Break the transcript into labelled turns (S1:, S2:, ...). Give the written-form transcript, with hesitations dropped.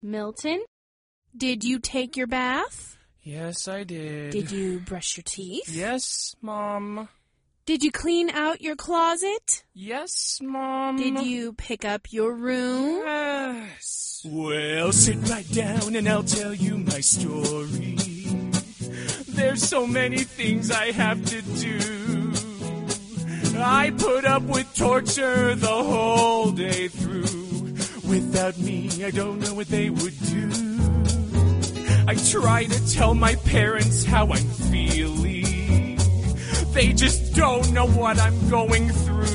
S1: Milton, did you take your bath?
S2: Yes, I did.
S1: Did you brush your teeth?
S2: Yes, Mom.
S1: Did you clean out your closet?
S2: Yes, Mom.
S1: Did you pick up your room?
S2: Yes. Well, sit right down and I'll tell you my story. There's so many things I have to do. I put up with torture the whole day through. Without me, I don't know what they would do. I try to tell my parents how I'm feeling. They just don't know what I'm going through.